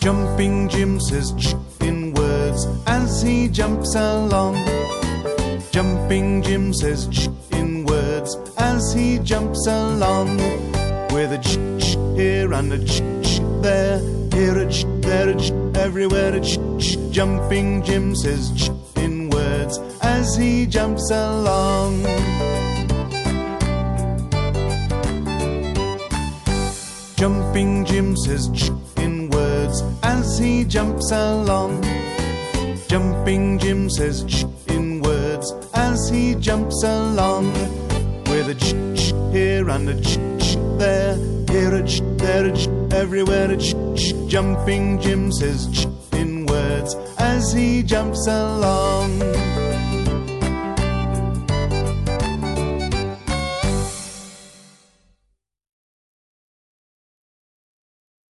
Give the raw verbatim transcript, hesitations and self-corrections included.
Jumping Jim says ch in words as he jumps along. Jumping Jim says ch in words as he jumps along. With a ch ch here and a ch ch there, here a ch, there a ch, everywhere a ch ch. Jumping Jim says ch in words as he jumps along. Jumping Jim says ch in words as he jumps along. Jumping Jim says ch in words as he jumps along. With a ch ch here and a ch ch there, here a ch, there a ch, everywhere a ch ch. Jumping Jim says ch in words as he jumps along.